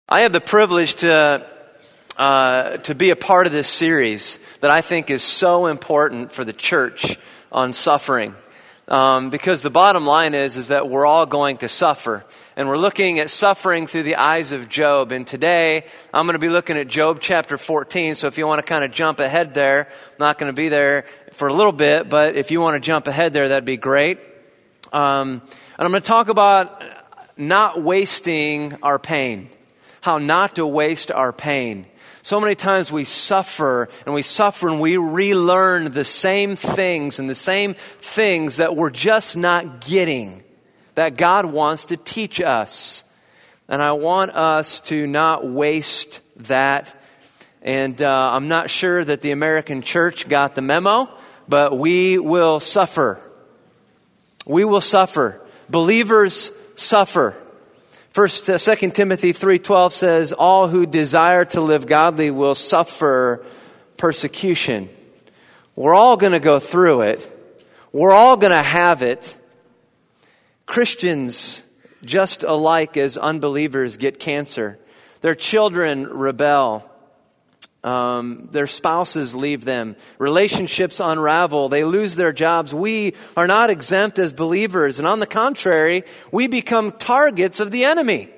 I have the privilege to be a part of this series that I think is so important for the church on suffering. Because the bottom line is that we're all going to suffer. And we're looking at suffering through the eyes of Job. And today, I'm going to be looking at Job chapter 14. So if you want to kind of jump ahead there, I'm not going to be there for a little bit, but if you want to jump ahead there, that'd be great. And I'm going to talk about not wasting our pain. How not to waste our pain. So many times we suffer and we relearn the same things that we're just not getting, that God wants to teach us. And I want us to not waste that. And I'm not sure that the American church got the memo, but we will suffer. We will suffer. Believers suffer. 2 Timothy 3:12 says, all who desire to live godly will suffer persecution. We're all going to go through it. We're all going to have it. Christians, just alike as unbelievers, get cancer. Their children rebel. Their spouses leave them. Relationships unravel. They lose their jobs. We are not exempt as believers. And on the contrary, we become targets of the enemy.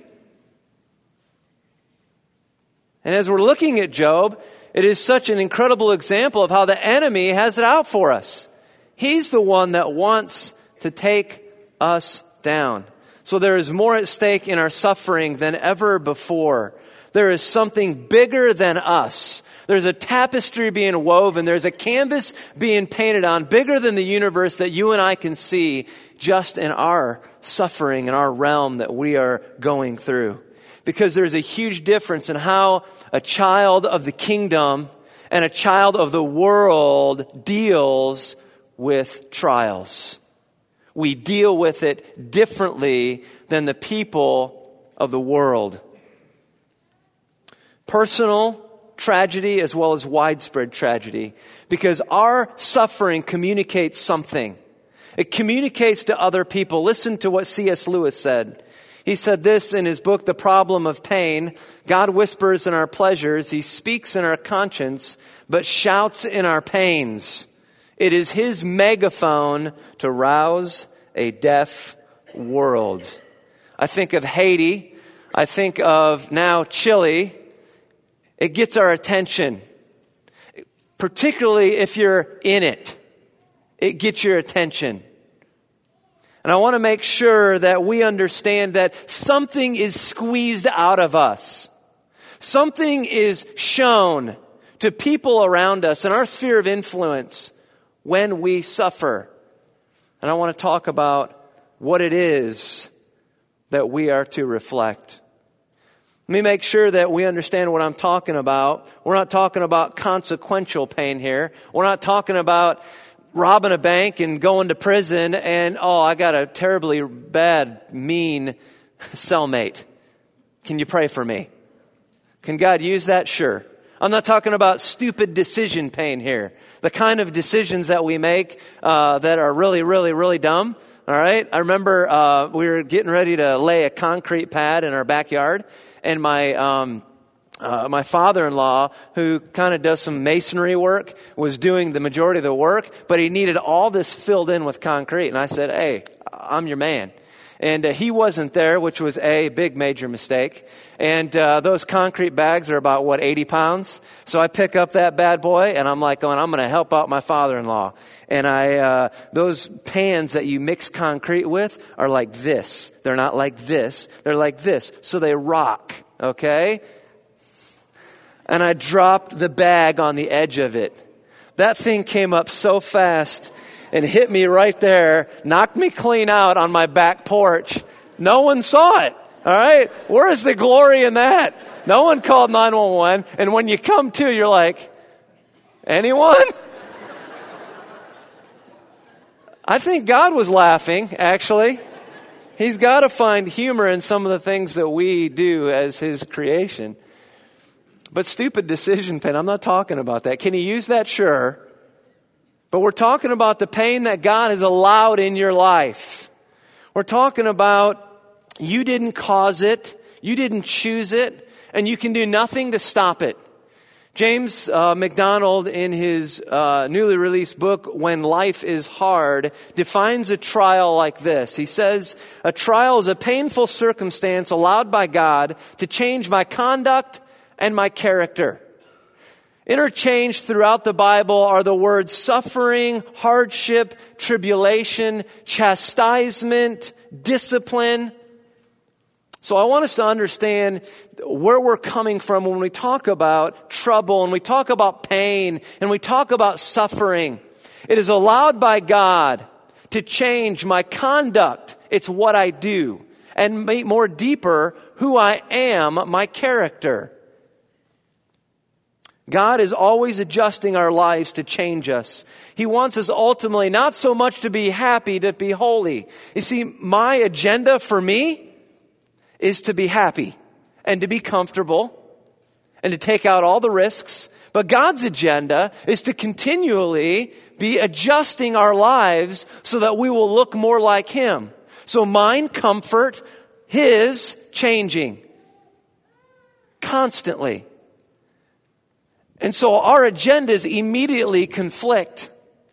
And as we're looking at Job, it is such an incredible example of how the enemy has it out for us. He's the one that wants to take us down. So there is more at stake in our suffering than ever before. There is something bigger than us. There's a tapestry being woven. There's a canvas being painted on, bigger than the universe that you and I can see just in our suffering, in our realm that we are going through. Because there's a huge difference in how a child of the kingdom and a child of the world deals with trials. We deal with it differently than the people of the world. Personal tragedy as well as widespread tragedy. Because our suffering communicates something. It communicates to other people. Listen to what C.S. Lewis said. He said this in his book, The Problem of Pain. God whispers in our pleasures. He speaks in our conscience, but shouts in our pains. It is his megaphone to rouse a deaf world. I think of Haiti. I think of now Chile. It gets our attention, particularly if you're in it. It gets your attention. And I want to make sure that we understand that something is squeezed out of us. Something is shown to people around us in our sphere of influence when we suffer. And I want to talk about what it is that we are to reflect. Let me make sure that we understand what I'm talking about. We're not talking about consequential pain here. We're not talking about robbing a bank and going to prison and, I got a terribly bad, mean cellmate. Can you pray for me? Can God use that? Sure. I'm not talking about stupid decision pain here. The kind of decisions that we make that are really, really, really dumb. All right? I remember we were getting ready to lay a concrete pad in our backyard. And my father-in-law, who kind of does some masonry work, was doing the majority of the work, but he needed all this filled in with concrete. And I said, hey, I'm your man. And he wasn't there, which was a big major mistake. And those concrete bags are about, 80 pounds? So I pick up that bad boy, and I'm like going, I'm going to help out my father-in-law. And those pans that you mix concrete with are like this. They're not like this. They're like this. So they rock, okay? And I dropped the bag on the edge of it. That thing came up so fast and hit me right there, knocked me clean out on my back porch. No one saw it, all right? Where is the glory in that? No one called 911, and when you come to, you're like, anyone? I think God was laughing, actually. He's got to find humor in some of the things that we do as his creation. But stupid decision pain, I'm not talking about that. Can he use that? Sure. But we're talking about the pain that God has allowed in your life. We're talking about you didn't cause it. You didn't choose it. and you can do nothing to stop it. James MacDonald, in his newly released book, When Life is Hard, defines a trial like this. He says, a trial is a painful circumstance allowed by God to change my conduct and my character. Interchanged throughout the Bible are the words suffering, hardship, tribulation, chastisement, discipline. So I want us to understand where we're coming from when we talk about trouble and we talk about pain and we talk about suffering. It is allowed by God to change my conduct. It's what I do. And make more deeper who I am, my character. God is always adjusting our lives to change us. He wants us ultimately not so much to be happy, to be holy. You see, my agenda for me is to be happy and to be comfortable and to take out all the risks. But God's agenda is to continually be adjusting our lives so that we will look more like Him. So mine comfort, His changing constantly. And so our agendas immediately conflict.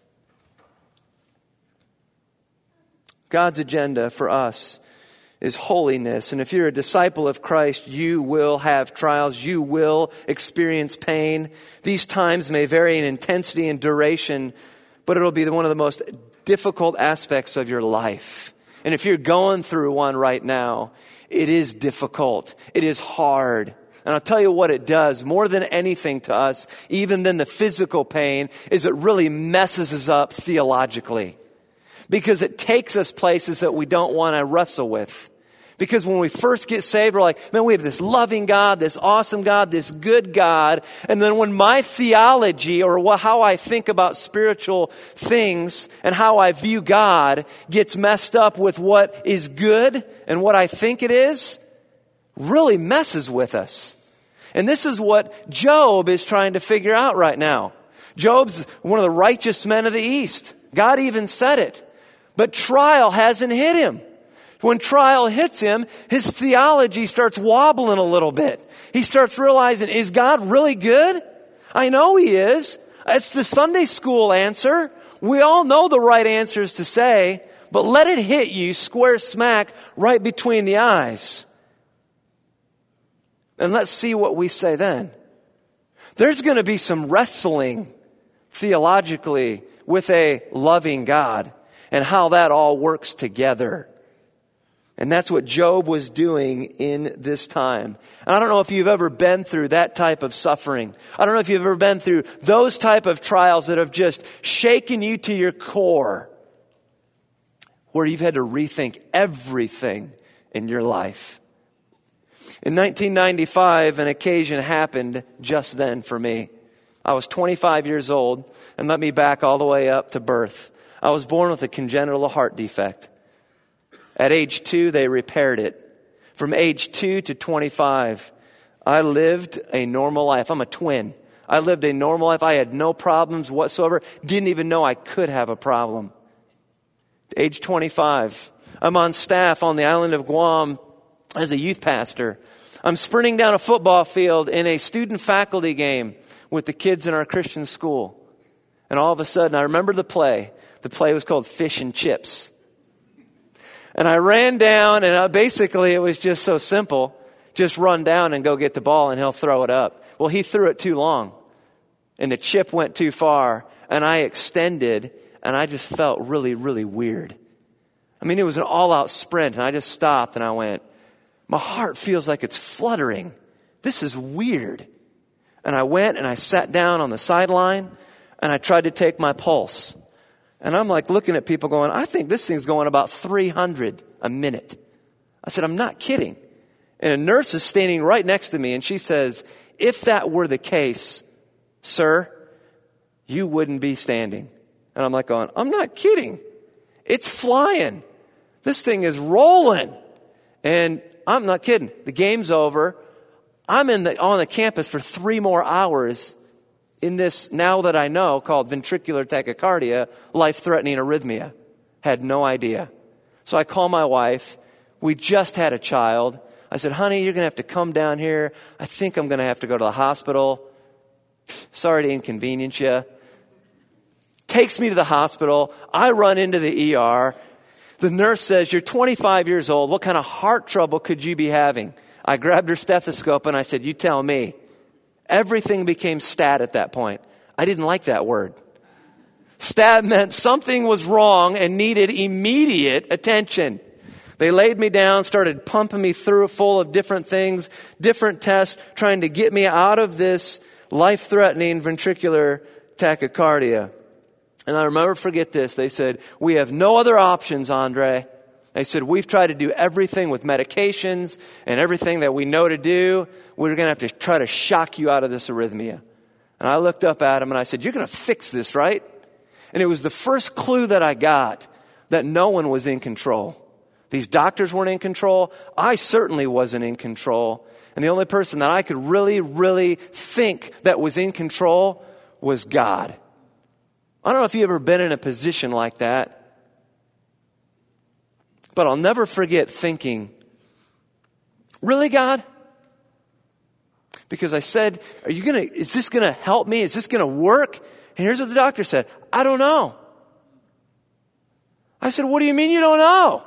God's agenda for us is holiness. And if you're a disciple of Christ, you will have trials. You will experience pain. These times may vary in intensity and duration, but it'll be one of the most difficult aspects of your life. And if you're going through one right now, it is difficult. It is hard. And I'll tell you what it does more than anything to us, even than the physical pain, is it really messes us up theologically. Because it takes us places that we don't want to wrestle with. Because when we first get saved, we're like, man, we have this loving God, this awesome God, this good God. And then when my theology or how I think about spiritual things and how I view God gets messed up with what is good and what I think it is, really messes with us. And this is what Job is trying to figure out right now. Job's one of the righteous men of the East. God even said it. But trial hasn't hit him. When trial hits him, his theology starts wobbling a little bit. He starts realizing, is God really good? I know He is. It's the Sunday school answer. We all know the right answers to say, but let it hit you square smack right between the eyes. And let's see what we say then. There's going to be some wrestling theologically with a loving God and how that all works together. And that's what Job was doing in this time. And I don't know if you've ever been through that type of suffering. I don't know if you've ever been through those type of trials that have just shaken you to your core, where you've had to rethink everything in your life. In 1995, an occasion happened just then for me. I was 25 years old, and let me back all the way up to birth. I was born with a congenital heart defect. At age 2, they repaired it. From age 2 to 25, I lived a normal life. I'm a twin. I lived a normal life. I had no problems whatsoever. Didn't even know I could have a problem. Age 25, I'm on staff on the island of Guam as a youth pastor. I'm sprinting down a football field in a student-faculty game with the kids in our Christian school. And all of a sudden, I remember the play. The play was called Fish and Chips. And I ran down, and basically it was just so simple. Just run down and go get the ball, and he'll throw it up. Well, he threw it too long, and the chip went too far, and I extended, and I just felt really, really weird. I mean, it was an all-out sprint, and I just stopped, and I went, my heart feels like it's fluttering. This is weird. And I went, and I sat down on the sideline, and I tried to take my pulse. And I'm like looking at people going, I think this thing's going about 300 a minute. I said, I'm not kidding. And a nurse is standing right next to me, and she says, if that were the case, sir, you wouldn't be standing. And I'm like going, I'm not kidding. It's flying. This thing is rolling. And I'm not kidding. The game's over. I'm on the campus for 3 more hours in this, now that I know, called ventricular tachycardia, life-threatening arrhythmia. Had no idea. So I call my wife. We just had a child. I said, honey, you're going to have to come down here. I think I'm going to have to go to the hospital. Sorry to inconvenience you. Takes me to the hospital. I run into the ER. The nurse says, you're 25 years old. What kind of heart trouble could you be having? I grabbed her stethoscope and I said, you tell me. Everything became stat at that point. I didn't like that word. Stat meant something was wrong and needed immediate attention. They laid me down, started pumping me through full of different things, different tests, trying to get me out of this life-threatening ventricular tachycardia. And I remember, forget this, they said, we have no other options, Andre. They said, we've tried to do everything with medications and everything that we know to do. We're going to have to try to shock you out of this arrhythmia. And I looked up at him and I said, you're going to fix this, right? And it was the first clue that I got that no one was in control. These doctors weren't in control. I certainly wasn't in control. And the only person that I could really think that was in control was God. I don't know if you've ever been in a position like that, but I'll never forget thinking, really, God? Because I said, is this going to help me? Is this going to work? And here's what the doctor said, I don't know. I said, what do you mean you don't know?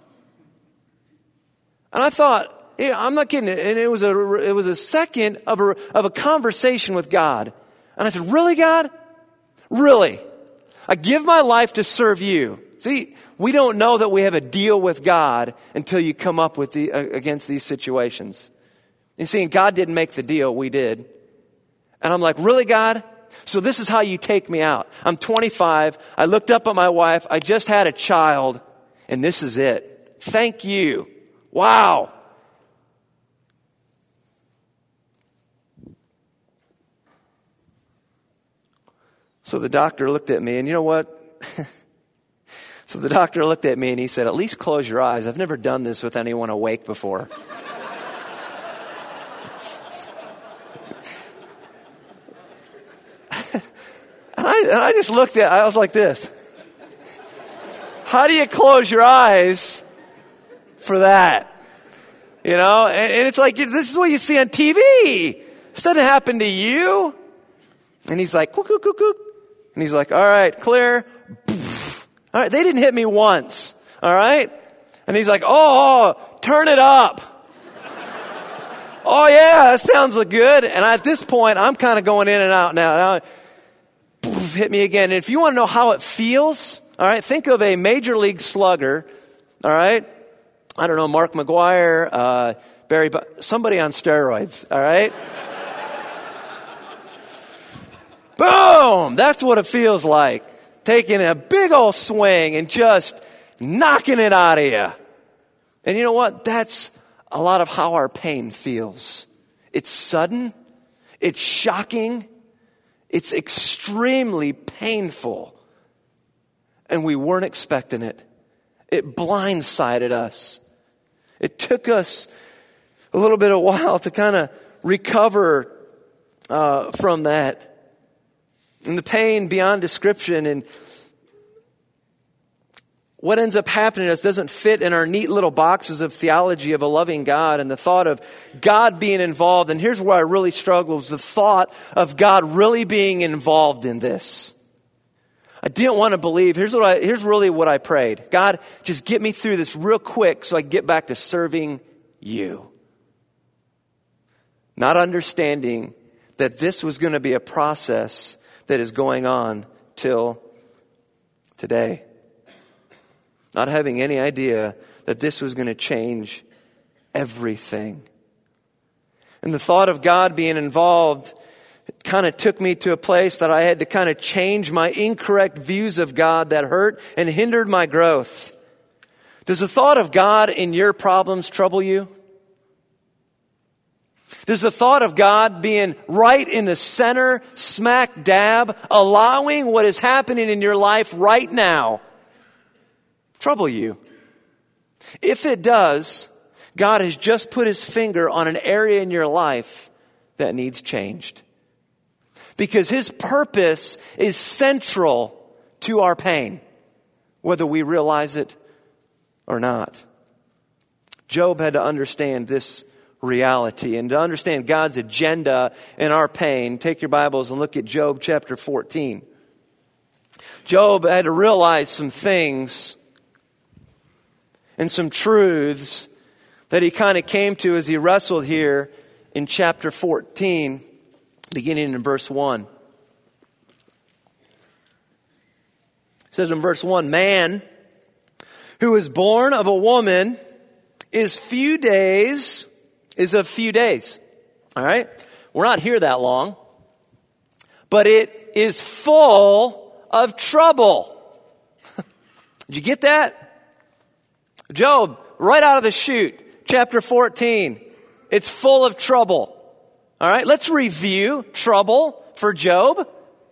And I thought, yeah, I'm not kidding. And it was a second of a conversation with God. And I said, really, God? Really? I give my life to serve you. See, we don't know that we have a deal with God until you come up with against these situations. You see, God didn't make the deal, we did. And I'm like, really, God? So this is how you take me out. I'm 25. I looked up at my wife. I just had a child. And this is it. Thank you. Wow. So the doctor looked at me, and you know what? So the doctor looked at me and he said, at least close your eyes. I've never done this with anyone awake before. And I just looked at, I was like this. How do you close your eyes for that? You know, and it's like, this is what you see on TV. This doesn't happen to you. And he's like, cook, cook, cook, cook. And he's like, all right, clear. All right, they didn't hit me once. All right. And he's like, oh, turn it up. Oh yeah, that sounds good. And at this point, I'm kind of going in and out now. Hit me again. And if you want to know how it feels, all right, think of a major league slugger. All right. I don't know, Mark McGuire, somebody on steroids. All right. Boom! That's what it feels like. Taking a big old swing and just knocking it out of you. And you know what? That's a lot of how our pain feels. It's sudden. It's shocking. It's extremely painful. And we weren't expecting it. It blindsided us. It took us a little bit of a while to kind of recover from that. And the pain beyond description, and what ends up happening to us doesn't fit in our neat little boxes of theology of a loving God and the thought of God being involved. And here's where I really struggled, was the thought of God really being involved in this. I didn't want to believe. Here's really what I prayed. God, just get me through this real quick so I can get back to serving you. Not understanding that this was going to be a process that is going on till today. Not having any idea that this was going to change everything. And the thought of God being involved kind of took me to a place that I had to kind of change my incorrect views of God that hurt and hindered my growth. Does the thought of God in your problems trouble you? Does the thought of God being right in the center, smack dab, allowing what is happening in your life right now, trouble you? If it does, God has just put his finger on an area in your life that needs changed. Because his purpose is central to our pain, whether we realize it or not. Job had to understand this reality and to understand God's agenda in our pain. Take your Bibles and look at Job chapter 14. Job had to realize some things and some truths that he kind of came to as he wrestled here in chapter 14, beginning in verse 1. It says in verse 1, man who is born of a woman is of few days. All right? We're not here that long. But it is full of trouble. Did you get that? Job, right out of the chute, chapter 14. It's full of trouble. All right, let's review trouble for Job.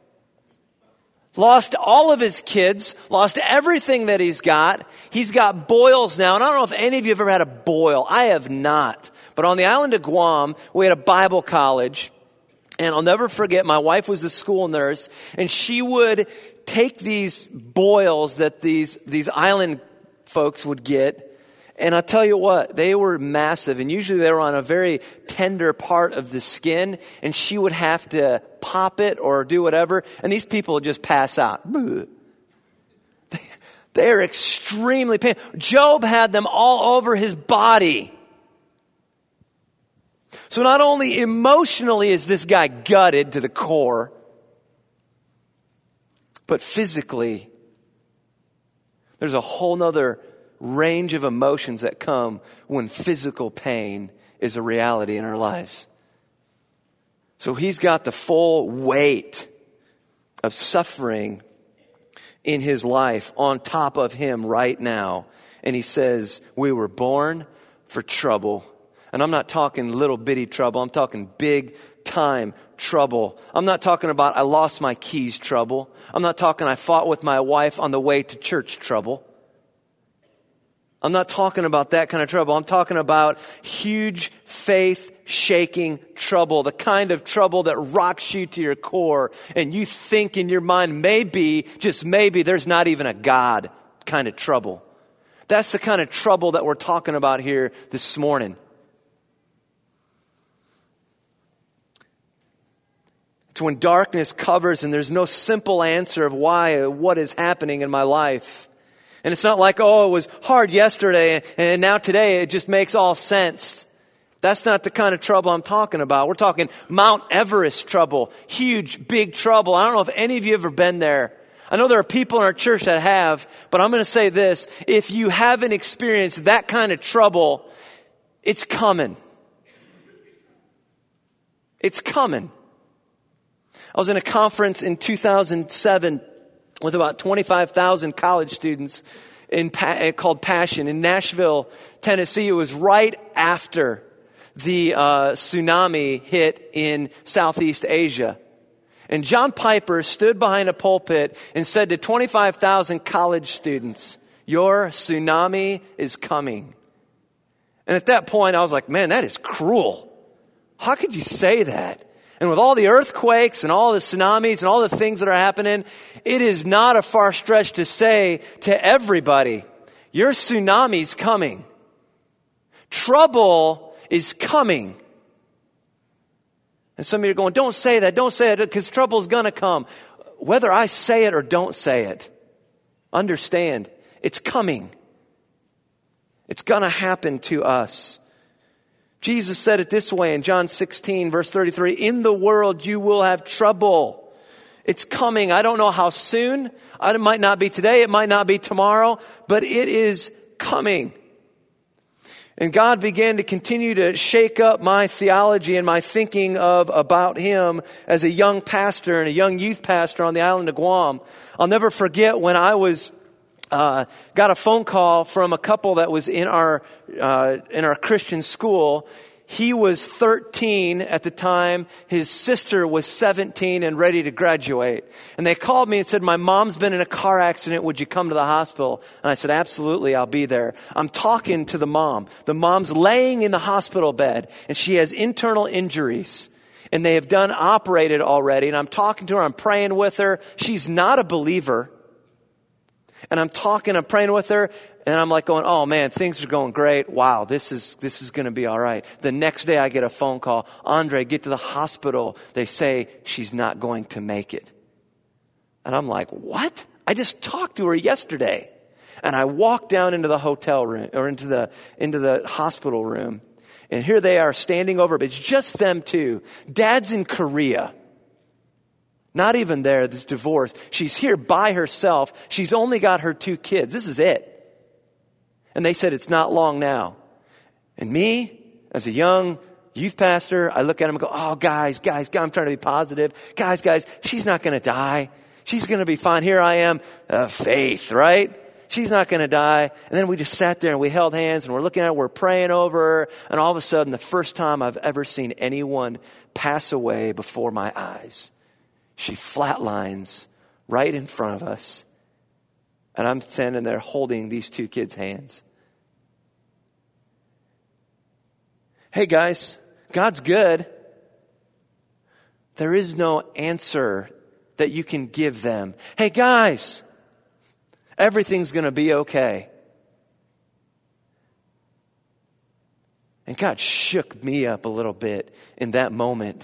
Lost all of his kids, lost everything that he's got. He's got boils now. And I don't know if any of you have ever had a boil. I have not. But on the island of Guam, we had a Bible college. And I'll never forget, my wife was the school nurse. And she would take these boils that these island folks would get. And I'll tell you what, they were massive. And usually they were on a very tender part of the skin. And she would have to pop it or do whatever. And these people would just pass out. They are extremely painful. Job had them all over his body. So not only emotionally is this guy gutted to the core, but physically, there's a whole nother range of emotions that come when physical pain is a reality in our lives. So he's got the full weight of suffering in his life on top of him right now. And he says, we were born for trouble. And I'm not talking little bitty trouble. I'm talking big time trouble. I'm not talking about I lost my keys trouble. I'm not talking I fought with my wife on the way to church trouble. I'm not talking about that kind of trouble. I'm talking about huge faith-shaking trouble, the kind of trouble that rocks you to your core, and you think in your mind, maybe, just maybe, there's not even a God kind of trouble. That's the kind of trouble that we're talking about here this morning. It's when darkness covers and there's no simple answer of why, what is happening in my life. And it's not like, oh, it was hard yesterday and now today it just makes all sense. That's not the kind of trouble I'm talking about. We're talking Mount Everest trouble, huge, big trouble. I don't know if any of you have ever been there. I know there are people in our church that have, but I'm going to say this. If you haven't experienced that kind of trouble, it's coming. It's coming. I was in a conference in 2007 with about 25,000 college students called Passion in Nashville, Tennessee. It was right after the tsunami hit in Southeast Asia. And John Piper stood behind a pulpit and said to 25,000 college students, your tsunami is coming. And at that point, I was like, man, that is cruel. How could you say that? And with all the earthquakes and all the tsunamis and all the things that are happening, it is not a far stretch to say to everybody, your tsunami's coming. Trouble is coming. And some of you are going, don't say that, because trouble's going to come. Whether I say it or don't say it, understand, it's coming. It's going to happen to us. Jesus said it this way in John 16, verse 33, in the world you will have trouble. It's coming. I don't know how soon. It might not be today. It might not be tomorrow, but it is coming. And God began to continue to shake up my theology and my thinking about Him as a young pastor and a young youth pastor on the island of Guam. I'll never forget when I was got a phone call from a couple that was in our Christian school. He was 13 at the time. His sister was 17 and ready to graduate. And they called me and said, my mom's been in a car accident. Would you come to the hospital? And I said, absolutely, I'll be there. I'm talking to the mom. The mom's laying in the hospital bed and she has internal injuries. And they have operated already. And I'm talking to her. I'm praying with her. She's not a believer. And I'm praying with her. And I'm like going, oh man, things are going great. Wow, this is going to be all right. The next day I get a phone call. Andre, get to the hospital. They say she's not going to make it. And I'm like, what? I just talked to her yesterday. And I walk down into the hotel room or into the hospital room. And here they are standing over, but it's just them two. Dad's in Korea. Not even there, this divorce. She's here by herself. She's only got her 2 kids. This is it. And they said, it's not long now. And me, as a young youth pastor, I look at them and go, oh, guys, I'm trying to be positive. Guys, she's not going to die. She's going to be fine. Here I am, faith, right? She's not going to die. And then we just sat there and we held hands and we're looking at her, we're praying over her. And all of a sudden, the first time I've ever seen anyone pass away before my eyes, she flatlines right in front of us. And I'm standing there holding these 2 kids' hands. Hey guys, God's good. There is no answer that you can give them. Hey guys, everything's going to be okay. And God shook me up a little bit in that moment.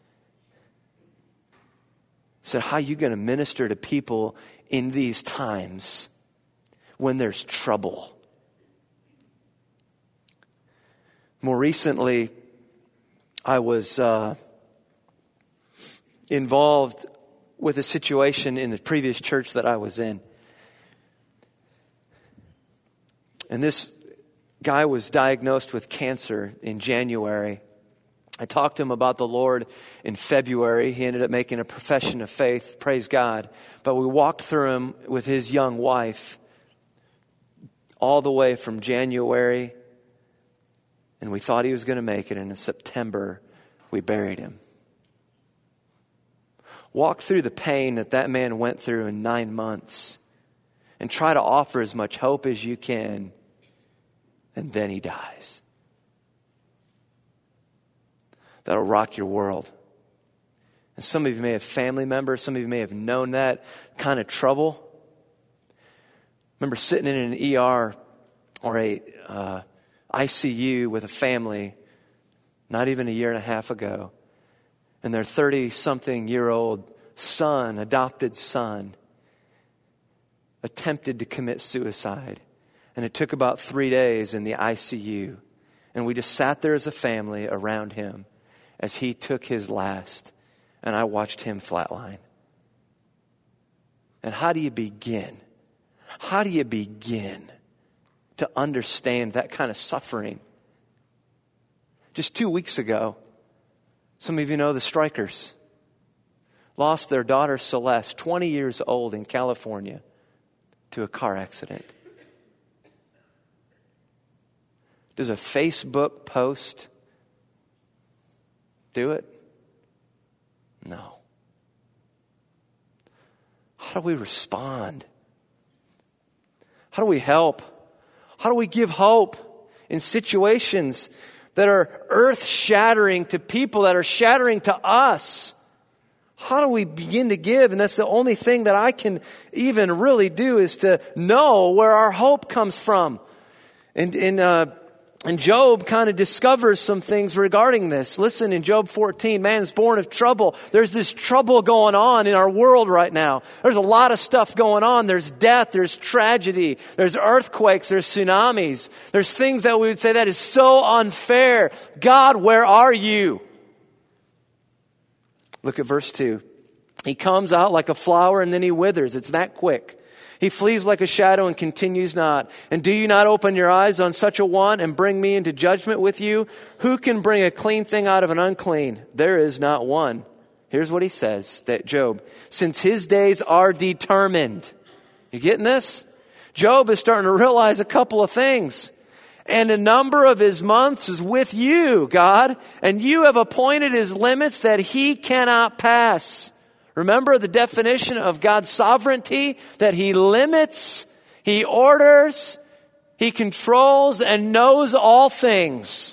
Said, how are you going to minister to people in these times when there's trouble? More recently, I was involved with a situation in the previous church that I was in. And this guy was diagnosed with cancer in January. I talked to him about the Lord in February. He ended up making a profession of faith, praise God. But we walked through him with his young wife all the way from January, and we thought he was going to make it. And in September, we buried him. Walk through the pain that man went through in 9 months and try to offer as much hope as you can, and then he dies. That'll rock your world. And some of you may have family members. Some of you may have known that kind of trouble. Remember sitting in an ER or a ICU with a family not even a year and a half ago. And their 30-something-year-old son, adopted son, attempted to commit suicide. And it took about 3 days in the ICU. And we just sat there as a family around him as he took his last, and I watched him flatline. And how do you begin? How do you begin to understand that kind of suffering? Just 2 weeks ago, some of you know the Strikers lost their daughter Celeste, 20 years old, in California to a car accident. Does a Facebook post do it? No. How do we respond? How do we help? How do we give hope in situations that are earth-shattering to people that are shattering to us? How do we begin to give? And that's the only thing that I can even really do, is to know where our hope comes from. And Job kind of discovers some things regarding this. Listen, in Job 14, man is born of trouble. There's this trouble going on in our world right now. There's a lot of stuff going on. There's death, there's tragedy, there's earthquakes, there's tsunamis. There's things that we would say that is so unfair. God, where are you? Look at verse 2. He comes out like a flower and then he withers. It's that quick. He flees like a shadow and continues not. And do you not open your eyes on such a one and bring me into judgment with you? Who can bring a clean thing out of an unclean? There is not one. Here's what he says, that Job, since his days are determined. You getting this? Job is starting to realize a couple of things. And a number of his months is with you, God. And you have appointed his limits that he cannot pass. Remember the definition of God's sovereignty, that he limits, he orders, he controls, and knows all things.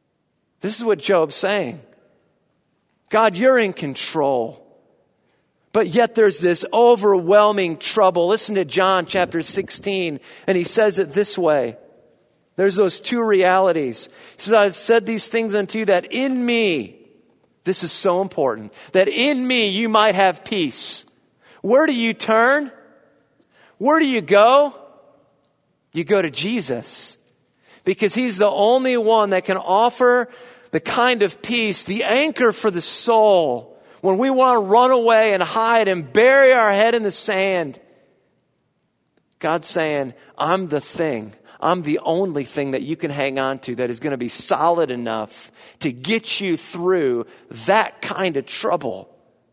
This is what Job's saying. God, you're in control. but yet there's this overwhelming trouble. Listen to John chapter 16, and he says it this way. There's those two realities. He says, I've said these things unto you that in me, this is so important, that in me you might have peace. Where do you turn? Where do you go? You go to Jesus, because he's the only one that can offer the kind of peace, the anchor for the soul, when we want to run away and hide and bury our head in the sand. God's saying, I'm the thing. I'm the only thing that you can hang on to that is going to be solid enough to get you through that kind of trouble.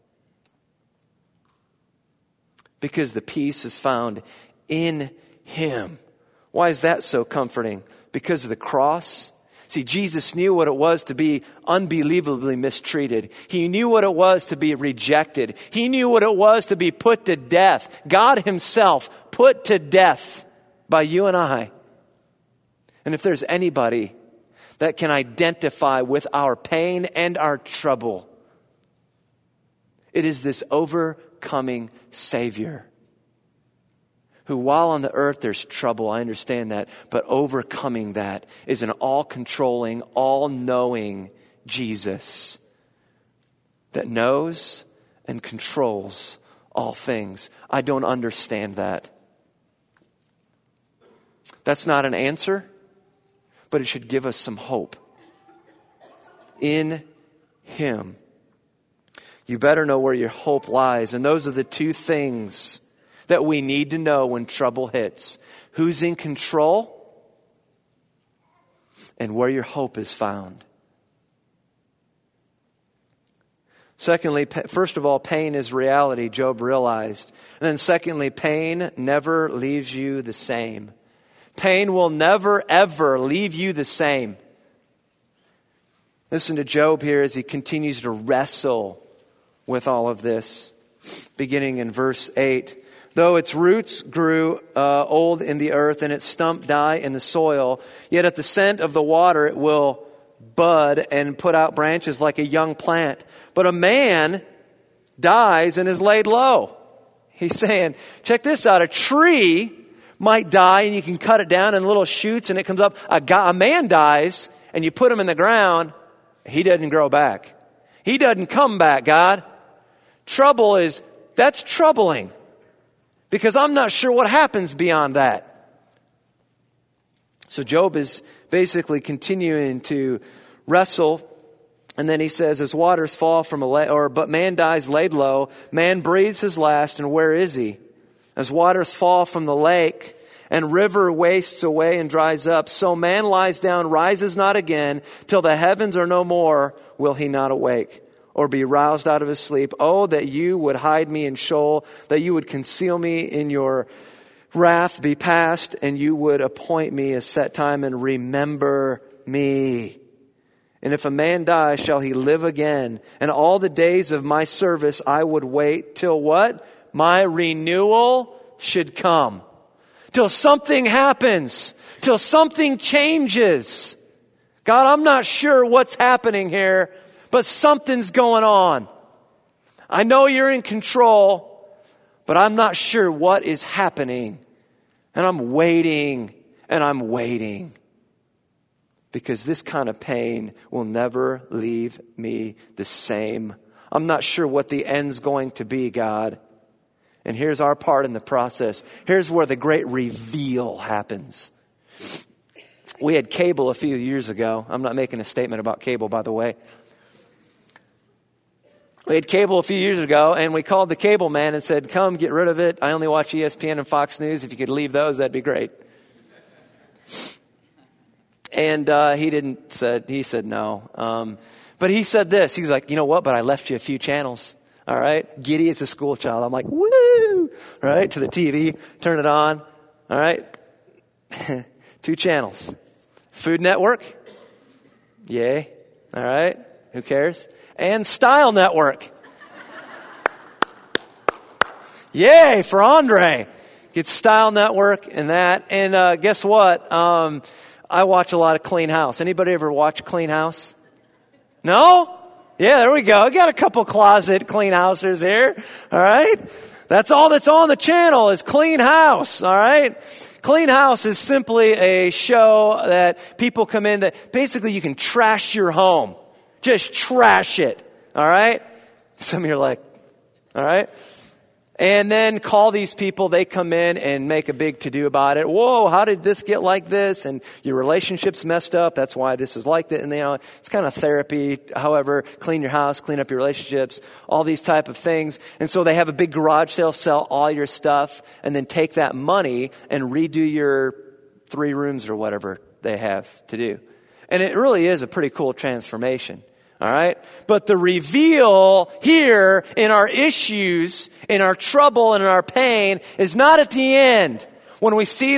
Because the peace is found in him. Why is that so comforting? Because of the cross. See, Jesus knew what it was to be unbelievably mistreated. He knew what it was to be rejected. He knew what it was to be put to death. God himself put to death by you and I. And if there's anybody that can identify with our pain and our trouble, it is this overcoming Savior, who while on the earth there's trouble, I understand that, but overcoming that is an all-controlling, all-knowing Jesus that knows and controls all things. I don't understand that. That's not an answer, but it should give us some hope. In him. You better know where your hope lies. And those are the two things that we need to know when trouble hits. Who's in control and where your hope is found. Secondly, first of all, pain is reality, Job realized. And then secondly, pain never leaves you the same. Pain will never, ever leave you the same. Listen to Job here as he continues to wrestle with all of this. Beginning in verse 8. Though its roots grew old in the earth and its stump die in the soil, yet at the scent of the water it will bud and put out branches like a young plant. But a man dies and is laid low. He's saying, check this out, a tree might die and you can cut it down in little shoots and it comes up. A man dies and you put him in the ground, he doesn't grow back. He doesn't come back, God. That's troubling. Because I'm not sure what happens beyond that. So Job is basically continuing to wrestle. And then he says, as waters fall from but man dies laid low, man breathes his last, and where is he? As waters fall from the lake, and river wastes away and dries up, so man lies down, rises not again, till the heavens are no more, will he not awake, or be roused out of his sleep. Oh, that you would hide me in Sheol, that you would conceal me in your wrath be past, and you would appoint me a set time and remember me. And if a man die, shall he live again? And all the days of my service I would wait till what? My renewal should come. Till something happens. Till something changes. God, I'm not sure what's happening here, but something's going on. I know you're in control, but I'm not sure what is happening. And I'm waiting, and I'm waiting. Because this kind of pain will never leave me the same. I'm not sure what the end's going to be, God. And here's our part in the process. Here's where the great reveal happens. We had cable a few years ago. I'm not making a statement about cable, by the way. We had cable a few years ago, and we called the cable man and said, come, get rid of it. I only watch ESPN and Fox News. If you could leave those, that'd be great. And he said no. But he said this. He's like, you know what? But I left you a few channels. All right. Giddy as a school child. I'm like, woo! Right? To the TV. Turn it on. All right. 2 channels. Food Network. Yay. All right. Who cares? And Style Network. Yay for Andre. Get Style Network and that. And guess what? I watch a lot of Clean House. Anybody ever watch Clean House? No? Yeah, there we go. I got a couple closet clean housers here. All right. That's all that's on the channel is Clean House. All right. Clean House is simply a show that people come in that basically you can trash your home. Just trash it. All right. Some of you are like, all right. And then call these people. They come in and make a big to-do about it. Whoa, how did this get like this? And your relationship's messed up. That's why this is like that. And it's kind of therapy. However, clean your house, clean up your relationships, all these type of things. And so they have a big garage sale, sell all your stuff, and then take that money and redo your 3 rooms or whatever they have to do. And it really is a pretty cool transformation. All right. But the reveal here in our issues, in our trouble and in our pain is not at the end. When we see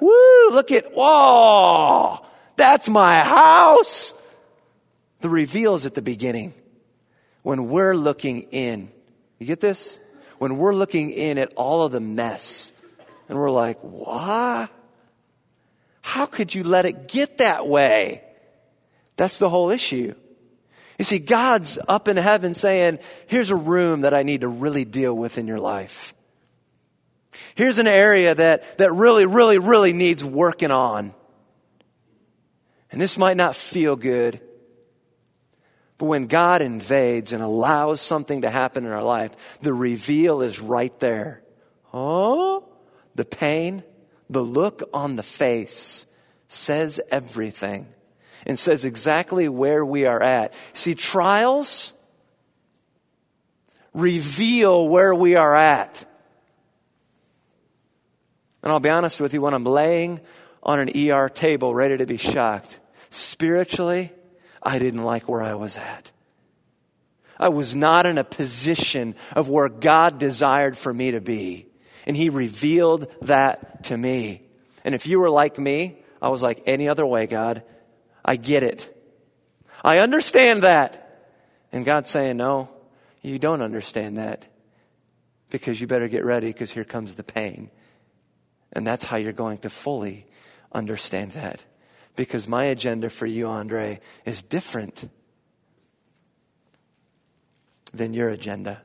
whoa, that's my house. The reveal is at the beginning. When we're looking in. You get this? When we're looking in at all of the mess and we're like, what? How could you let it get that way? That's the whole issue. You see, God's up in heaven saying, here's a room that I need to really deal with in your life. Here's an area that really, really, really needs working on. And this might not feel good, but when God invades and allows something to happen in our life, the reveal is right there. Oh, the pain, the look on the face says everything. And says exactly where we are at. See, trials reveal where we are at. And I'll be honest with you, when I'm laying on an ER table ready to be shocked, spiritually, I didn't like where I was at. I was not in a position of where God desired for me to be. And He revealed that to me. And if you were like me, I was like, any other way, God. I get it. I understand that. And God's saying, no, you don't understand that. Because you better get ready because here comes the pain. And that's how you're going to fully understand that. Because my agenda for you, Andre, is different than your agenda.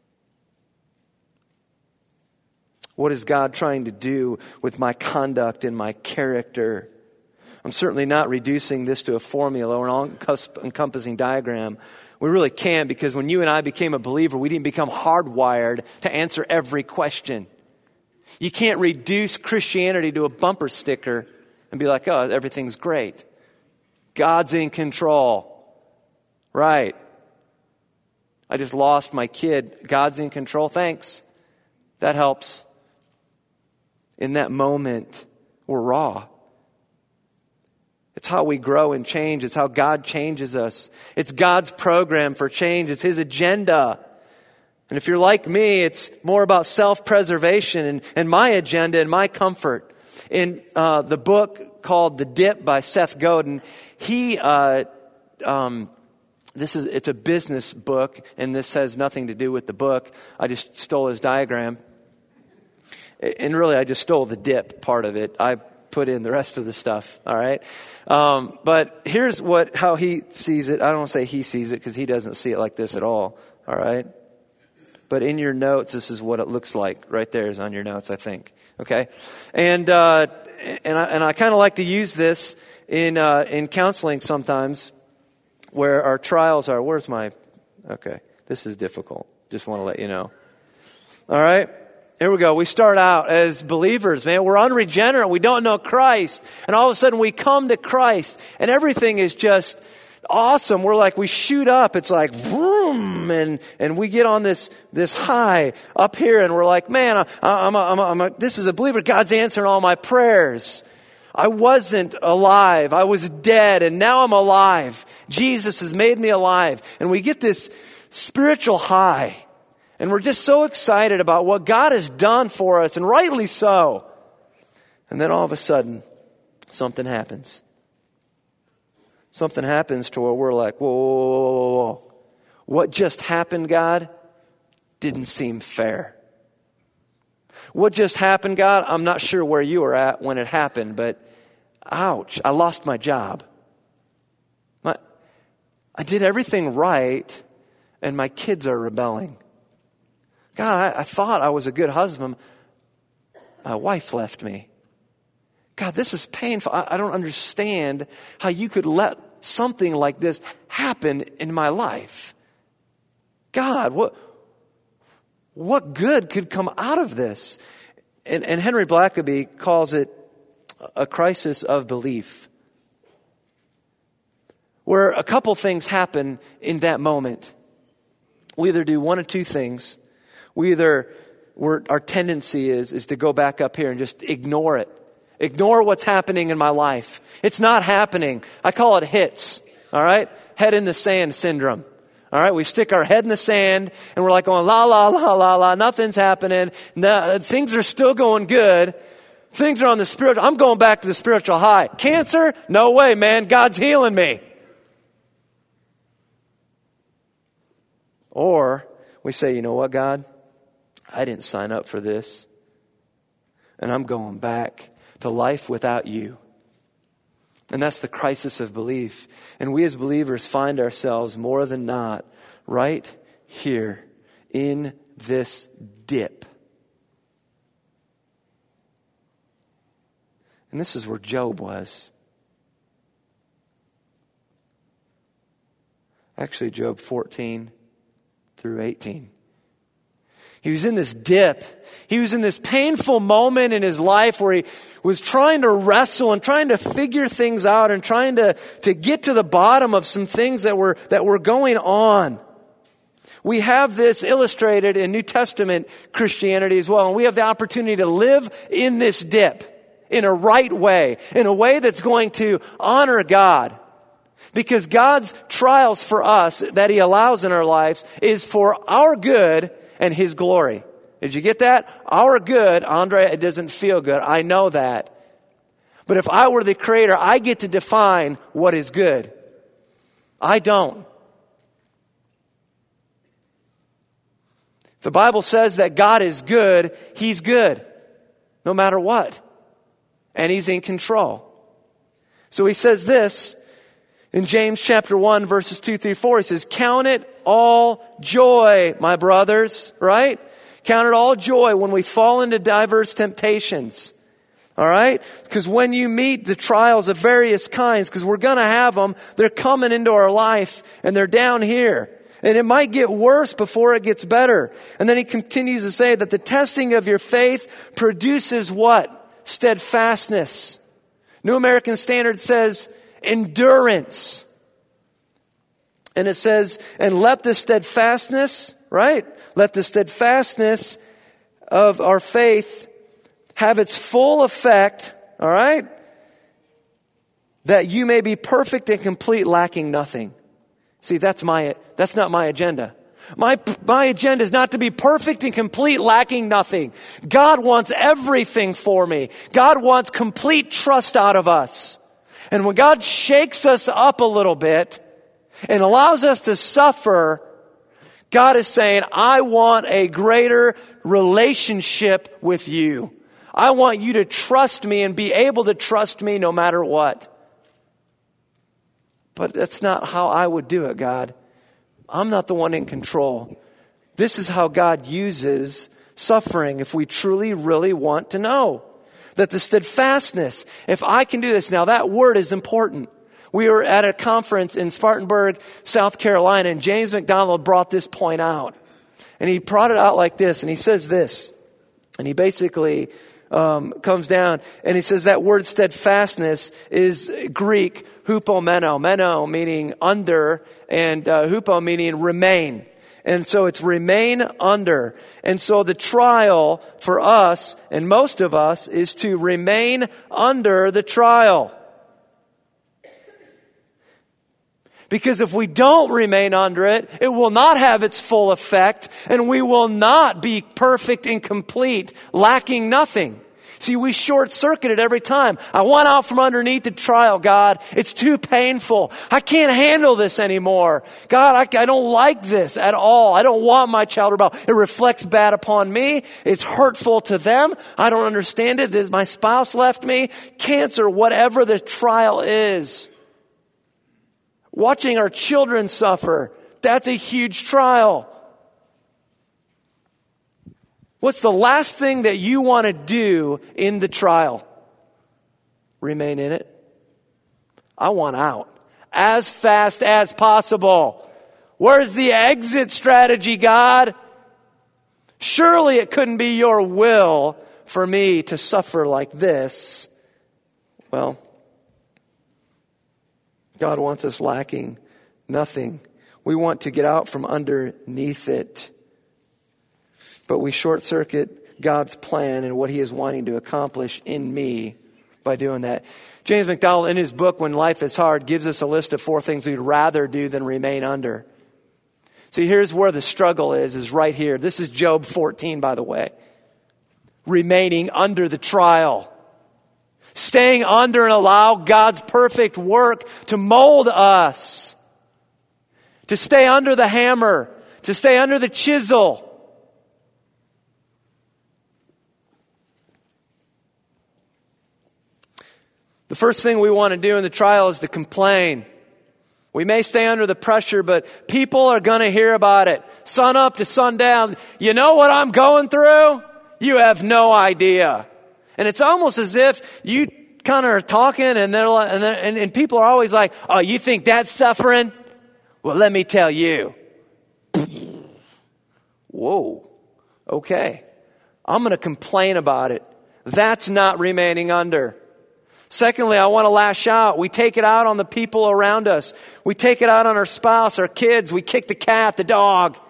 What is God trying to do with my conduct and my character? I'm certainly not reducing this to a formula or an all-encompassing diagram. We really can't, because when you and I became a believer, we didn't become hardwired to answer every question. You can't reduce Christianity to a bumper sticker and be like, oh, everything's great. God's in control. Right. I just lost my kid. God's in control. Thanks. That helps. In that moment, we're raw. It's how we grow and change. It's how God changes us. It's God's program for change. It's His agenda. And if you're like me, it's more about self-preservation and my agenda and my comfort. In the book called The Dip by Seth Godin, it's a business book, and this has nothing to do with the book. I just stole his diagram. And really, I just stole the dip part of it. I put in the rest of the stuff, all right? But here's how he sees it. I don't want to say he sees it because he doesn't see it like this at all right? But in your notes, this is what it looks like. Right there is on your notes, I think. Okay? And I kind of like to use this in counseling sometimes where our trials are. Okay, this is difficult. Just want to let you know. All right? Here we go. We start out as believers, man. We're unregenerate. We don't know Christ. And all of a sudden we come to Christ and everything is just awesome. We shoot up. It's like, vroom, and we get on this high up here and we're like, man, this is a believer. God's answering all my prayers. I wasn't alive. I was dead and now I'm alive. Jesus has made me alive. And we get this spiritual high. And we're just so excited about what God has done for us, and rightly so. And then all of a sudden, something happens. Something happens to where we're like, whoa. What just happened, God, didn't seem fair. What just happened, God, I'm not sure where you were at when it happened, but ouch, I lost my job. I did everything right, and my kids are rebelling. God, I thought I was a good husband. My wife left me. God, this is painful. I don't understand how you could let something like this happen in my life. God, what good could come out of this? And Henry Blackaby calls it a crisis of belief, where a couple things happen in that moment. We either do one of two things. Our tendency is to go back up here and just ignore it. Ignore what's happening in my life. It's not happening. I call it HITS. All right? Head in the sand syndrome. All right? We stick our head in the sand and we're like going, la, la, la, la, la. Nothing's happening. No, things are still going good. Things are on the spiritual. I'm going back to the spiritual high. Cancer? No way, man. God's healing me. Or we say, you know what, God? I didn't sign up for this. And I'm going back to life without you. And that's the crisis of belief. And we as believers find ourselves more than not right here in this dip. And this is where Job was. Actually, Job 14 through 18. He was in this dip. He was in this painful moment in his life where he was trying to wrestle and trying to figure things out and trying to get to the bottom of some things that were going on. We have this illustrated in New Testament Christianity as well. And we have the opportunity to live in this dip in a right way, in a way that's going to honor God. Because God's trials for us that He allows in our lives is for our good and His glory. Did you get that? Our good, Andre, it doesn't feel good. I know that. But if I were the Creator, I get to define what is good. I don't. The Bible says that God is good. He's good. No matter what. And He's in control. So He says this in James chapter 1, verses 2 through 4. He says, count it all joy, my brothers, right? Count it all joy when we fall into diverse temptations. All right? Because when you meet the trials of various kinds, because we're going to have them, they're coming into our life and they're down here. And it might get worse before it gets better. And then he continues to say that the testing of your faith produces what? Steadfastness. New American Standard says endurance. And it says, and let the steadfastness, right? Let the steadfastness of our faith have its full effect, all right? That you may be perfect and complete, lacking nothing. See, that's not my agenda. My agenda is not to be perfect and complete, lacking nothing. God wants everything for me. God wants complete trust out of us. And when God shakes us up a little bit and allows us to suffer, God is saying, I want a greater relationship with you. I want you to trust me and be able to trust me no matter what. But that's not how I would do it, God. I'm not the one in control. This is how God uses suffering if we truly, really want to know. That the steadfastness, if I can do this. Now that word is important. We were at a conference in Spartanburg, South Carolina, and James MacDonald brought this point out. And he brought it out like this, and he says this. And he basically comes down, and he says that word steadfastness is Greek, hupomeno. Meno meaning under, and hupo meaning remain. And so it's remain under. And so the trial for us, and most of us, is to remain under the trial. Because if we don't remain under it, it will not have its full effect, and we will not be perfect and complete, lacking nothing. See, we short-circuit it every time. I want out from underneath the trial, God. It's too painful. I can't handle this anymore. God, I don't like this at all. I don't want my child to rebel. It reflects bad upon me. It's hurtful to them. I don't understand it. My spouse left me. Cancer, whatever the trial is. Watching our children suffer, that's a huge trial. What's the last thing that you want to do in the trial? Remain in it. I want out as fast as possible. Where's the exit strategy, God? Surely it couldn't be your will for me to suffer like this. Well, God wants us lacking nothing. We want to get out from underneath it. But we short circuit God's plan and what He is wanting to accomplish in me by doing that. James McDowell, in his book, When Life is Hard, gives us a list of 4 things we'd rather do than remain under. See, here's where the struggle is right here. This is Job 14, by the way. Remaining under the trial. Staying under and allow God's perfect work to mold us. To stay under the hammer. To stay under the chisel. The first thing we want to do in the trial is to complain. We may stay under the pressure, but people are going to hear about it. Sun up to sundown. You know what I'm going through? You have no idea. And it's almost as if you kind of are talking and people are always like, oh, you think that's suffering? Well, let me tell you. Whoa. Okay. I'm going to complain about it. That's not remaining under. Secondly, I want to lash out. We take it out on the people around us. We take it out on our spouse, our kids. We kick the cat, the dog.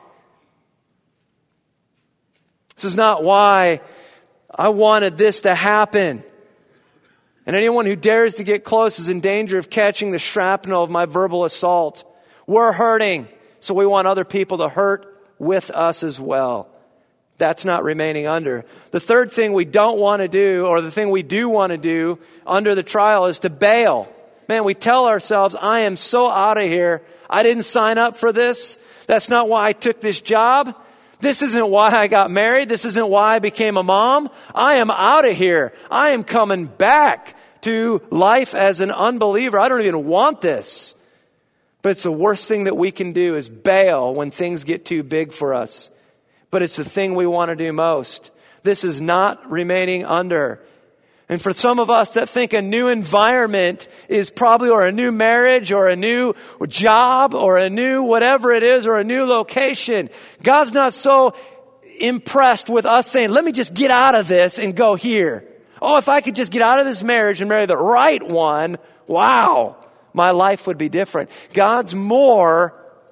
This is not why I wanted this to happen. And anyone who dares to get close is in danger of catching the shrapnel of my verbal assault. We're hurting, so we want other people to hurt with us as well. That's not remaining under. The third thing we don't want to do, or the thing we do want to do under the trial, is to bail. Man, we tell ourselves, I am so out of here. I didn't sign up for this. That's not why I took this job. This isn't why I got married. This isn't why I became a mom. I am out of here. I am coming back to life as an unbeliever. I don't even want this. But it's the worst thing that we can do is bail when things get too big for us. But it's the thing we want to do most. This is not remaining under. And for some of us that think a new environment is probably, or a new marriage, or a new job, or a new whatever it is, or a new location, God's not so impressed with us saying, let me just get out of this and go here. Oh, if I could just get out of this marriage and marry the right one, wow, my life would be different. God's more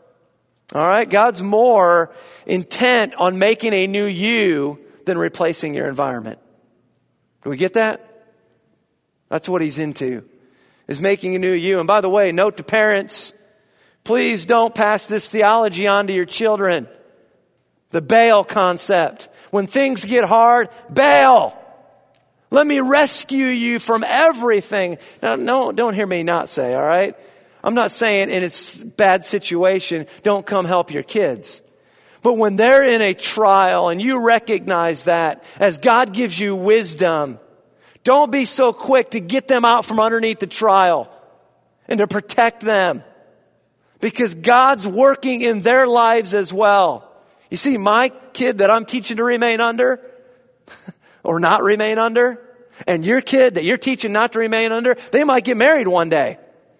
intent on making a new you than replacing your environment. Do we get that? That's what He's into, is making a new you. And by the way, note to parents, please don't pass this theology on to your children. The bail concept. When things get hard, bail. Let me rescue you from everything. Now, no, don't hear me not say, all right? I'm not saying in a bad situation, don't come help your kids. But when they're in a trial and you recognize that as God gives you wisdom, don't be so quick to get them out from underneath the trial and to protect them. Because God's working in their lives as well. You see, my kid that I'm teaching to remain under or not remain under, and your kid that you're teaching not to remain under, they might get married one day.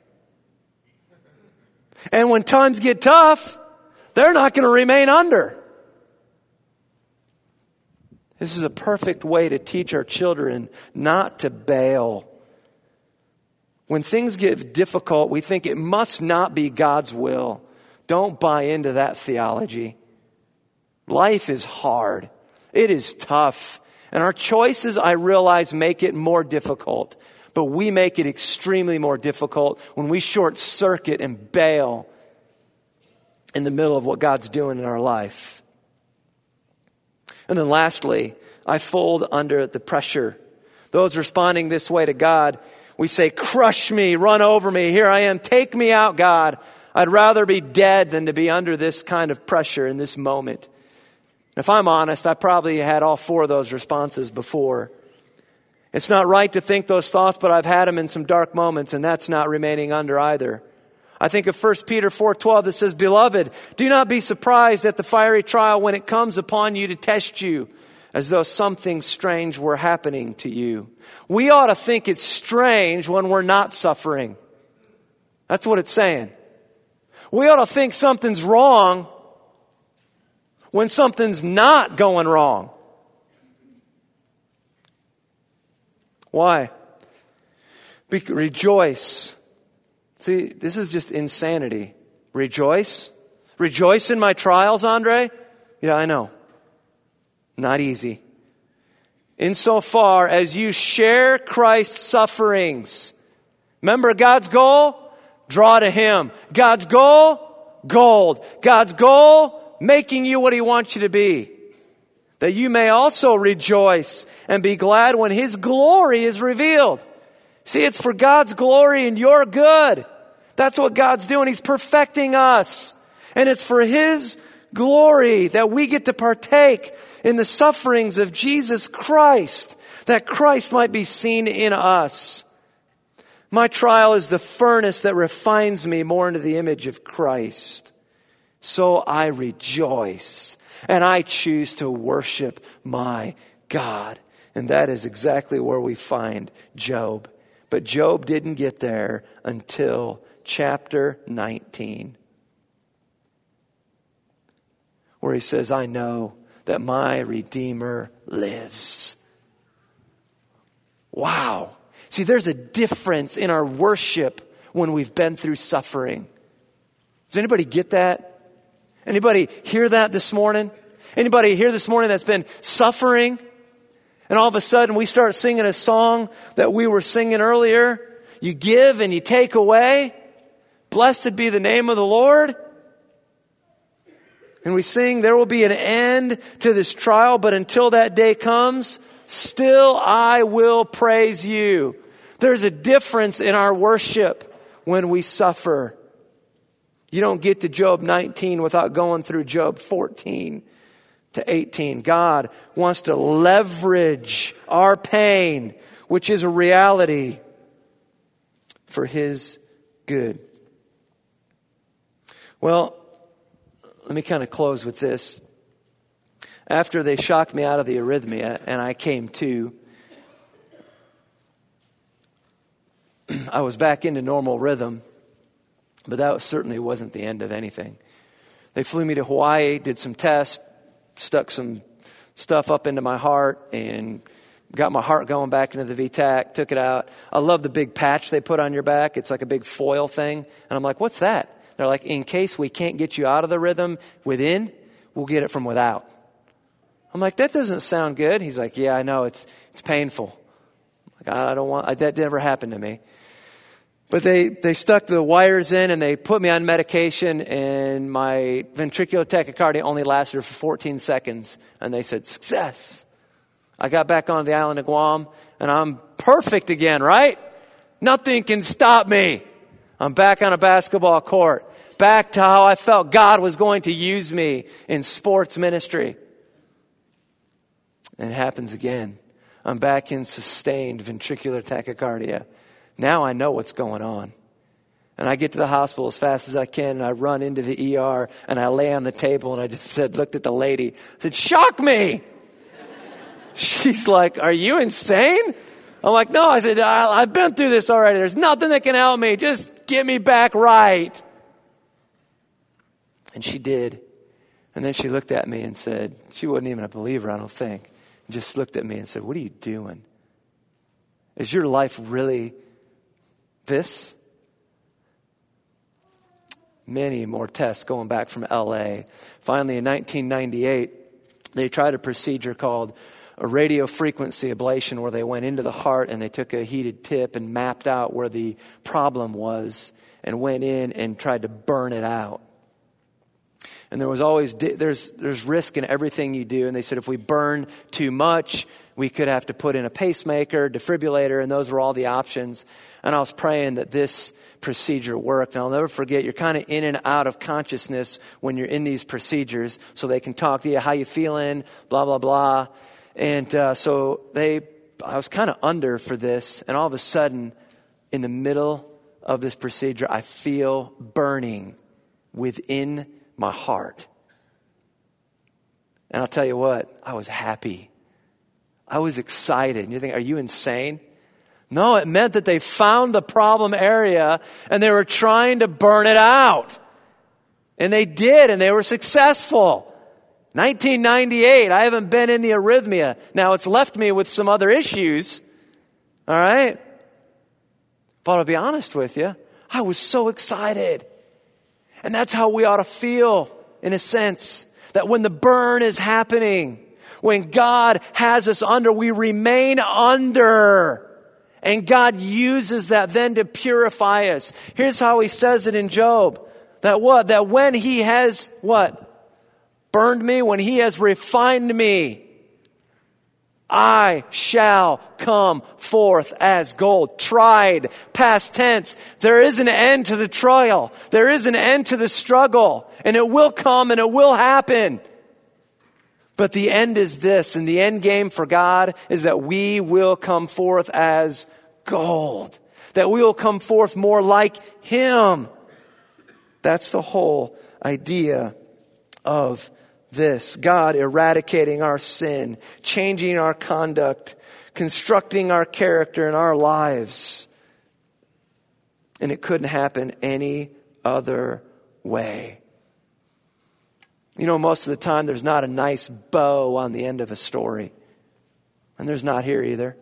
And when times get tough, they're not going to remain under. This is a perfect way to teach our children not to bail. When things get difficult, we think it must not be God's will. Don't buy into that theology. Life is hard. It is tough. And our choices, I realize, make it more difficult. But we make it extremely more difficult when we short circuit and bail in the middle of what God's doing in our life. And then lastly, I fold under the pressure. Those responding this way to God, we say, crush me, run over me, here I am, take me out, God. I'd rather be dead than to be under this kind of pressure in this moment. If I'm honest, I probably had all 4 of those responses before. It's not right to think those thoughts, but I've had them in some dark moments, and that's not remaining under either. I think of 1 Peter 4:12 that says, "Beloved, do not be surprised at the fiery trial when it comes upon you to test you, as though something strange were happening to you." We ought to think it's strange when we're not suffering. That's what it's saying. We ought to think something's wrong when something's not going wrong. Why? Rejoice. See, this is just insanity. Rejoice? Rejoice in my trials, Andre? Yeah, I know. Not easy. Insofar as you share Christ's sufferings. Remember God's goal? Draw to Him. God's goal? Gold. God's goal? Making you what He wants you to be. That you may also rejoice and be glad when His glory is revealed. See, it's for God's glory and your good. That's what God's doing. He's perfecting us. And it's for His glory that we get to partake in the sufferings of Jesus Christ, that Christ might be seen in us. My trial is the furnace that refines me more into the image of Christ. So I rejoice and I choose to worship my God. And that is exactly where we find Job. But Job didn't get there until chapter 19, where he says, I know that my Redeemer lives. Wow. See, there's a difference in our worship when we've been through suffering. Does anybody get that? Anybody hear that this morning? Anybody here this morning that's been suffering? And all of a sudden we start singing a song that we were singing earlier. You give and you take away. Blessed be the name of the Lord. And we sing, there will be an end to this trial, but until that day comes, still I will praise you. There's a difference in our worship when we suffer. You don't get to Job 19 without going through Job 14 to 18. God wants to leverage our pain, which is a reality, for His good. Well, let me kind of close with this. After they shocked me out of the arrhythmia and I came to, I was back into normal rhythm, but that certainly wasn't the end of anything. They flew me to Hawaii, did some tests, stuck some stuff up into my heart and got my heart going back into the VTAC, took it out. I love the big patch they put on your back. It's like a big foil thing. And I'm like, what's that? They're like, in case we can't get you out of the rhythm within, we'll get it from without. I'm like, that doesn't sound good. He's like, yeah, I know. It's painful. I'm like, I don't want, that never happened to me. But they stuck the wires in and they put me on medication, and my ventricular tachycardia only lasted for 14 seconds. And they said, success. I got back on the island of Guam and I'm perfect again, right? Nothing can stop me. I'm back on a basketball court. Back to how I felt God was going to use me in sports ministry. And it happens again. I'm back in sustained ventricular tachycardia. Now I know what's going on. And I get to the hospital as fast as I can, and I run into the ER, and I lay on the table, and I just looked at the lady, said, shock me! She's like, are you insane? I'm like, no. I said, I've been through this already. There's nothing that can help me. Just get me back right. And she did. And then she looked at me and said, she wasn't even a believer, I don't think. Just looked at me and said, what are you doing? Is your life really this? Many more tests going back from LA. Finally, in 1998, they tried a procedure called a radio frequency ablation, where they went into the heart and they took a heated tip and mapped out where the problem was and went in and tried to burn it out. And there was always, there's risk in everything you do. And they said if we burn too much, we could have to put in a pacemaker, defibrillator, and those were all the options. And I was praying that this procedure worked. And I'll never forget, you're kind of in and out of consciousness when you're in these procedures, so they can talk to you, how you feeling, blah, blah, blah. And I was kind of under for this. And all of a sudden, in the middle of this procedure, I feel burning within my heart. And I'll tell you what, I was happy. I was excited. And you think, are you insane? No, it meant that they found the problem area and they were trying to burn it out. And they did, and they were successful. 1998, I haven't been in the arrhythmia. Now, it's left me with some other issues. All right? But I'll be honest with you, I was so excited. And that's how we ought to feel, in a sense. That when the burn is happening, when God has us under, we remain under. And God uses that then to purify us. Here's how he says it in Job. That what? That when he has what? Burned me, when he has refined me, I shall come forth as gold. Tried, past tense. There is an end to the trial. There is an end to the struggle. And it will come and it will happen. But the end is this, and the end game for God is that we will come forth as gold. That we will come forth more like him. That's the whole idea of this. God eradicating our sin, changing our conduct, constructing our character in our lives. And it couldn't happen any other way. You know, most of the time there's not a nice bow on the end of a story. And there's not here either.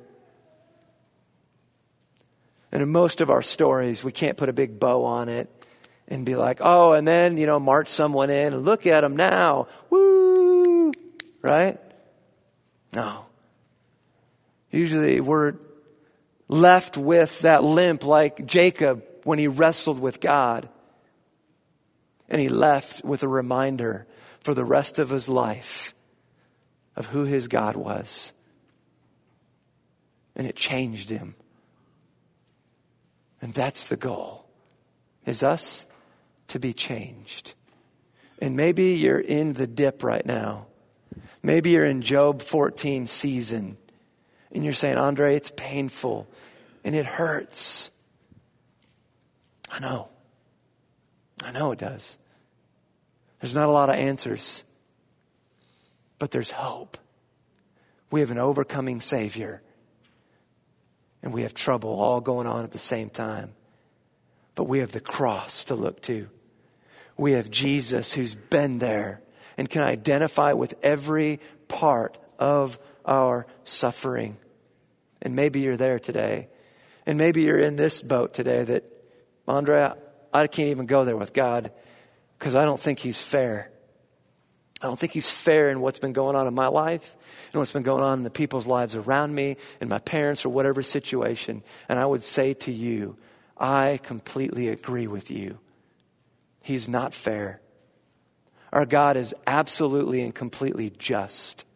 And in most of our stories, we can't put a big bow on it and be like, oh, and then, march someone in and look at them now. Woo! Right? No. Usually we're left with that limp like Jacob when he wrestled with God. And he left with a reminder for the rest of his life of who his God was. And it changed him. And that's the goal, is us to be changed. And maybe you're in the dip right now. Maybe you're in Job 14 season. And you're saying, Andre, it's painful. And it hurts. I know it does. There's not a lot of answers. But there's hope. We have an overcoming Savior. And we have trouble all going on at the same time. But we have the cross to look to. We have Jesus who's been there and can identify with every part of our suffering. And maybe you're there today. And maybe you're in this boat today that, Andre, I can't even go there with God because I don't think he's fair. I don't think he's fair in what's been going on in my life and what's been going on in the people's lives around me and my parents or whatever situation. And I would say to you, I completely agree with you. He's not fair. Our God is absolutely and completely just.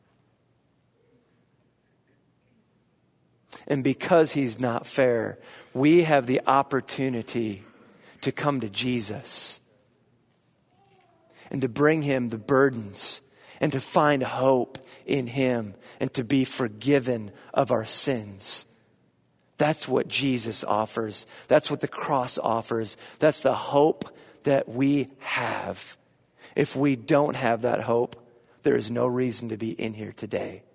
And because he's not fair, we have the opportunity to come to Jesus and to bring him the burdens and to find hope in him and to be forgiven of our sins. That's what Jesus offers. That's what the cross offers. That's the hope that we have. If we don't have that hope, there is no reason to be in here today.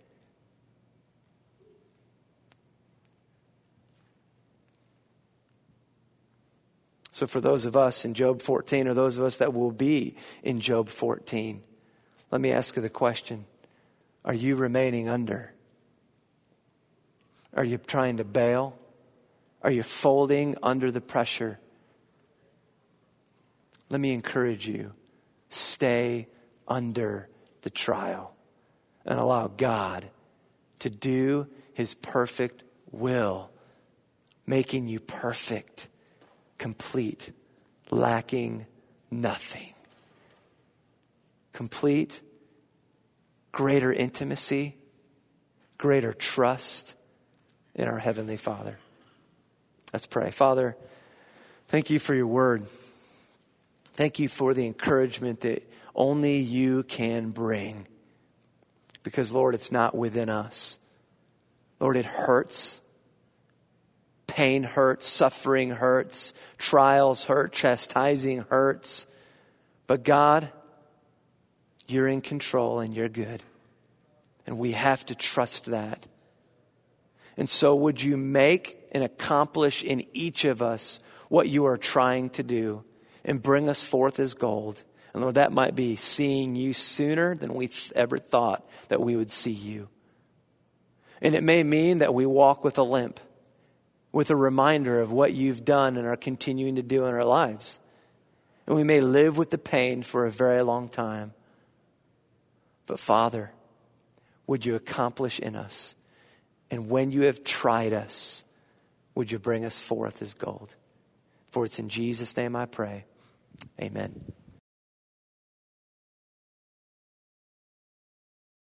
So for those of us in Job 14, or those of us that will be in Job 14, let me ask you the question. Are you remaining under? Are you trying to bail? Are you folding under the pressure? Let me encourage you. Stay under the trial and allow God to do his perfect will, making you perfect, complete, lacking nothing. Complete, greater intimacy, greater trust in our Heavenly Father. Let's pray. Father, thank you for your word. Thank you for the encouragement that only you can bring. Because, Lord, it's not within us. Lord, it hurts. Pain hurts, suffering hurts, trials hurt, chastising hurts. But God, you're in control and you're good. And we have to trust that. And so would you make and accomplish in each of us what you are trying to do and bring us forth as gold? And Lord, that might be seeing you sooner than we ever thought that we would see you. And it may mean that we walk with a limp, with a reminder of what you've done and are continuing to do in our lives. And we may live with the pain for a very long time. But Father, would you accomplish in us? And when you have tried us, would you bring us forth as gold? For it's in Jesus' name I pray. Amen.